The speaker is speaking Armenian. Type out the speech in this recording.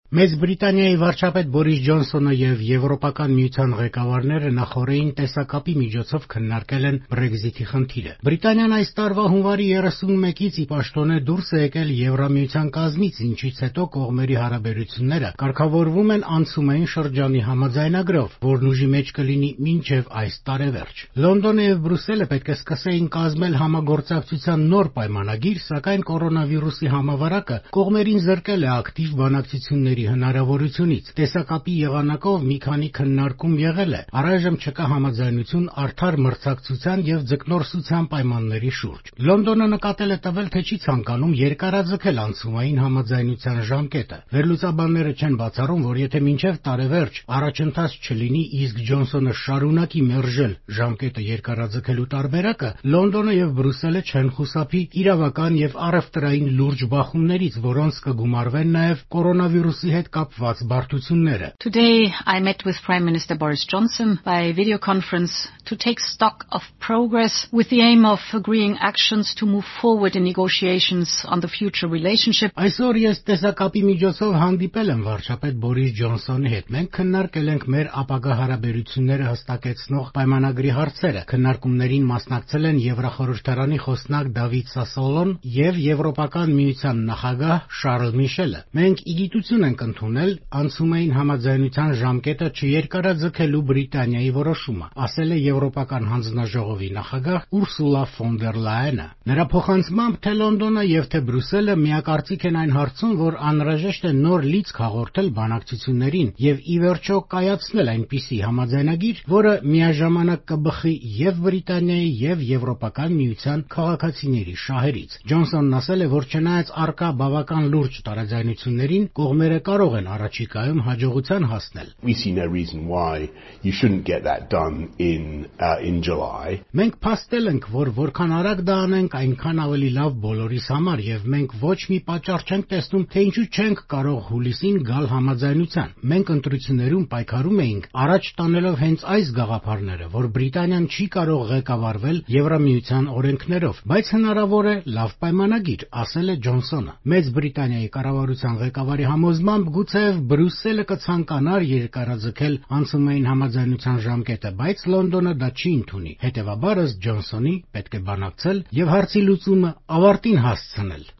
Մեծ Բրիտանիայի վարչապետ Բորիս Ջոնսոնը եւ Եվրոպական միության ղեկավարները նախորդին տեսակապի միջոցով քննարկել են Brexit-ի խնդիրը։ Բրիտանիան այս տարվա հունվարի 31-ից ի պաշտոնե դուրս է եկել Եվրամիության կազմից, ինչից հետո կողմերի հարաբերությունները կարգավորվում են անցումային շրջանի համաձայնագրով, որն ուժի մեջ կլինի մինչև այս տարեվերջ։ Լոնդոնը եւ Բրյուսելը պետք է սկսեին կազմել համագործակցության նոր պայմանագիր, սակայն կորոնավիրուսի համավարակը կողմերին զրկել է ակտիվ բանակցությունների հնարավորությունից։ Տեսակապի եղանակով մի քանի քննարկում եղել է։ Առայժմ չկա համաձայնություն արդար մրցակցության եւ ձկնորսության պայմանների շուրջ։ Լոնդոնը նկատել է տվել, թե չի ցանկանում երկարաձգել անցումային համաձայնության ժամկետը։ Վերլուծաբանները չեն բացառում, որ եթե մինչև տարեվերջ առաջընթաց չլինի, իսկ Ջոնսոնը շարունակի մերժել ժամկետը երկարաձգելու տարբերակը, Լոնդոնը եւ Բրյուսելը չեն խուսափի իրավական եւ առևտրային լուրջ բախումներից, որոնց կգումարվեն նաեւ կորոնավիրուսի հետ կապված բարդությունները։ Today I met with Prime Minister Boris Johnson by video conference to take stock of progress with the aim of agreeing actions to move forward in negotiations on the future relationship. Այսօր ես տեսակապի միջոցով հանդիպել եմ վարչապետ Բորիս Ջոնսոնի հետ։ Մենք քննարկել ենք մեր ապագա հարաբերությունները հստակեցնող պայմանագրի հարցերը։ Քննարկումներին մասնակցել են Եվրախորհրդարանի խոսնակ Դավիթ Սասոլոն եւ Եվրոպական միության նախագահ Շարլ Միշելը։ Մենք իգիտություն ենք ընդունել անցումային համաձայնության ժամկետը չերկարաձգելու Բրիտանիայի որոշումը, ասել է Եվրոպական հանձնաժողովի նախագահ Ուրսուլա ֆոն դեր Լայենը։ Նրա փոխանցմամբ թե Լոնդոնը եւ թե Բրյուսելը միակարծիք են այն հարցում, որ անհրաժեշտ է նոր լիցք հաղորդել բանակցություններին եւ ի վերջո կայացնել այնպիսի համաձայնագիր, որը միաժամանակ կբխի եւ Բրիտանիայի եւ Եվրոպական միության քաղաքացիների շահերից։ Ջոնսոնն ասել է, որ չնայած առկա բավական լուրջ տարաձայնություններին, կողմերը կարող են առաջիկայում հաջողության հասնել։ We see no reason why you shouldn't get that done in July. Մենք փաստել ենք, որ որքան արագ դա անենք, այնքան ավելի լավ բոլորիս համար եւ մենք ոչ մի պատճառ չենք տեսնում, թե ինչու չենք կարող հուլիսին գալ համաձայնության։ Մենք ընտրություններում պայքարում էինք, առաջ տանելով հենց այս գաղափարները, որ Բրիտանիան չի կարող ղեկավարվել Եվրամիության օրենքներով, բայց հնարավոր է լավ պայմանագիր, ասել է Ջոնսոնը։ Մեծ Բրիտանիայի կառավարության ղեկավարի համոզմամբ գուցեև Բրյուսելը կցանկանար երկարաձգել անցումային համաձայնության ժամկետը, բայց Լոնդոնը դա չի ընդունի։ Հետևաբար ըստ Ջոնսոնի պետք է բանակցել եւ հարցի լուծումը ավարտին հասցնել։